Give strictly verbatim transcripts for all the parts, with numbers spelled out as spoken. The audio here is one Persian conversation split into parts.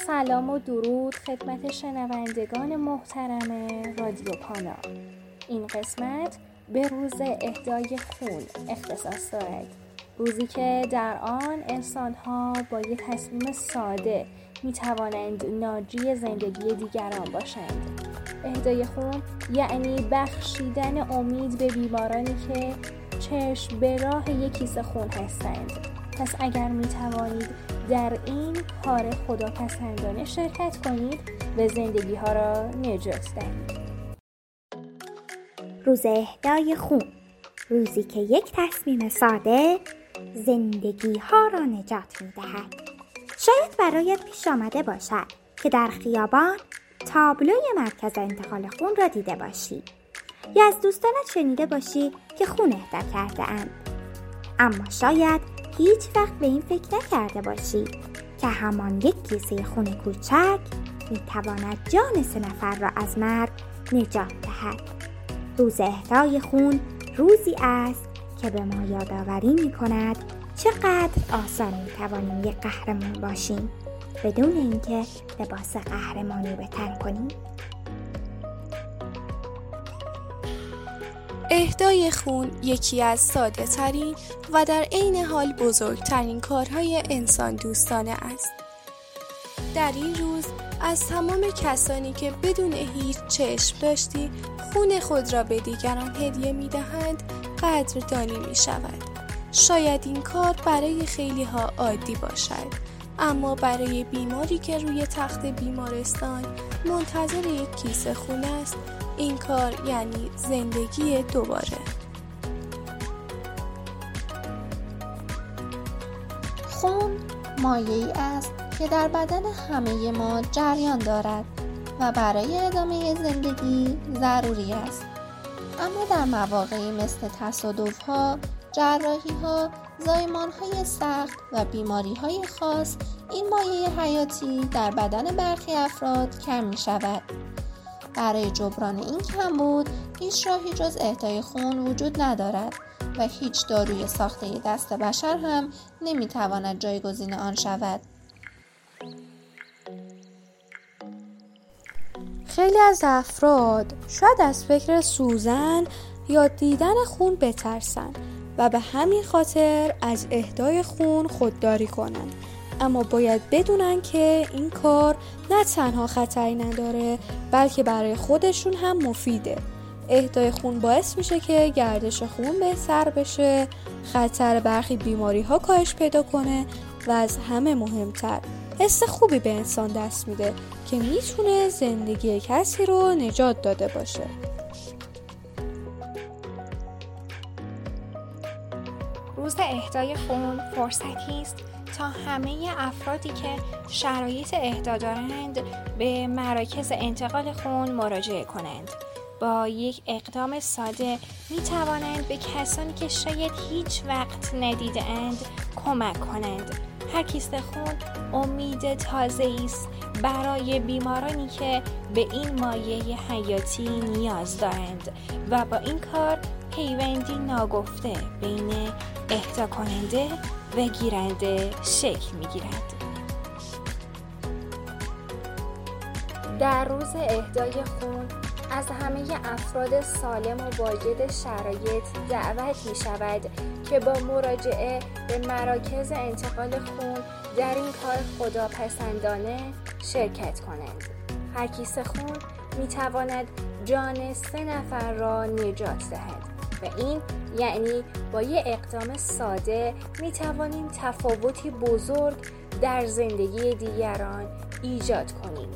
سلام و درود خدمت شنوندگان محترم رادیو پانا. این قسمت به روز اهدای خون اختصاص دارد، روزی که در آن انسان‌ها با یک تصمیم ساده می توانند ناجی زندگی دیگران باشند. اهدای خون یعنی بخشیدن امید به بیمارانی که چشم به راه یک کیسه خون هستند. پس اگر می توانید در این کار خداپسندانه شرکت کنید و زندگی ها را نجات دهید. روز اهدای خون، روزی که یک تصمیم ساده زندگی ها را نجات می دهد. شاید برایت پیش آمده باشد که در خیابان تابلوی مرکز انتقال خون را دیده باشی یا از دوستانت شنیده باشی که خون اهدا کرده اند. اما شاید هیچ وقت به این فکر نکرده باشی که همان یک کیسه خون کوچک می تواند جان سه نفر را از مرگ نجات دهد. روز اهدای خون روزی است که به ما یادآوری می کند چقدر آسان می توانیم یک قهرمان باشیم بدون اینکه لباس قهرمانی به تن کنیم. اهدای خون یکی از ساده ترین و در عین حال بزرگترین کارهای انسان دوستانه است. در این روز از تمام کسانی که بدون هیچ چشم داشتی خون خود را به دیگران هدیه می دهند قدردانی می شود. شاید این کار برای خیلی ها عادی باشد، اما برای بیماری که روی تخت بیمارستان منتظر یک کیسه خون است، این کار یعنی زندگی دوباره. خون مایعی است که در بدن همه ما جریان دارد و برای ادامه زندگی ضروری است. اما در مواقعی مثل تصادف‌ها، جراحی‌ها، زایمان‌های سخت و بیماری‌های خاص، این مایع حیاتی در بدن برخی افراد کم می‌شود. برای جبران این کمبود هیچ راهی جز اهدای خون وجود ندارد و هیچ داروی ساخته دست بشر هم نمی‌تواند جایگزین آن شود. خیلی از افراد شاید از فکر سوزن یا دیدن خون بترسن و به همین خاطر از اهدای خون خودداری کنند. اما باید بدونن که این کار نه تنها خطری نداره بلکه برای خودشون هم مفیده. اهدای خون باعث میشه که گردش خون بهتر بشه، خطر برخی بیماری ها کاهش پیدا کنه و از همه مهمتر حس خوبی به انسان دست میده که میتونه زندگی کسی رو نجات داده باشه. روز اهدای خون فرصتی است تا همه افرادی که شرایط اهدا دارند به مراکز انتقال خون مراجعه کنند. با یک اقدام ساده می توانند به کسانی که شاید هیچ وقت ندیده اند کمک کنند. هر کیسه خون امید تازه‌ای است برای بیمارانی که به این مایع حیاتی نیاز دارند و با این کار پیوندی ناگفته بین اهدا کننده و گیرنده شکل می گیرد. در روز اهدای خون از همه افراد سالم و واجد شرایط دعوت می شود که با مراجعه به مراکز انتقال خون در این کار خداپسندانه شرکت کنند. هر کیسه خون می تواند جان سه نفر را نجات دهد و این یعنی با یک اقدام ساده می توانیم تفاوتی بزرگ در زندگی دیگران ایجاد کنیم.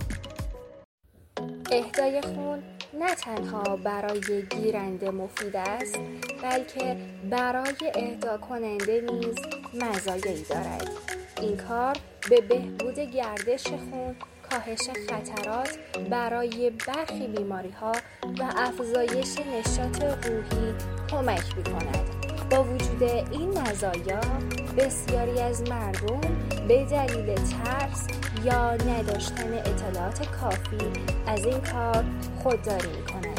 اهدای خون نه تنها برای گیرنده مفید است بلکه برای اهدا کننده نیز مزایایی دارد. این کار به بهبود گردش خون، کاهش خطرات برای برخی بیماری‌ها و افزایش نشاط روحی کمک می‌کند. با وجود این مزایا بسیاری از مردم به دلیل ترس یا نداشتن اطلاعات کافی از این کار خودداری می‌کنند.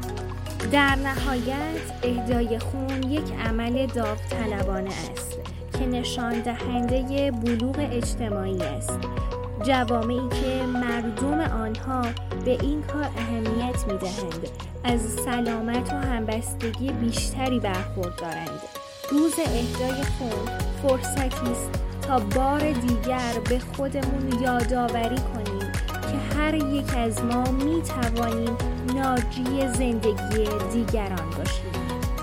در نهایت اهدای خون یک عمل داوطلبانه است که نشان دهنده بلوغ اجتماعی است. جوامعی که مردم آنها به این کار اهمیت می‌دهند از سلامت و همبستگی بیشتری برخوردارند. روز اهدای خون فرصتی است تا بار دیگر به خودمون یادآوری کنیم که هر یک از ما می‌توانیم ناجی زندگی دیگران باشیم.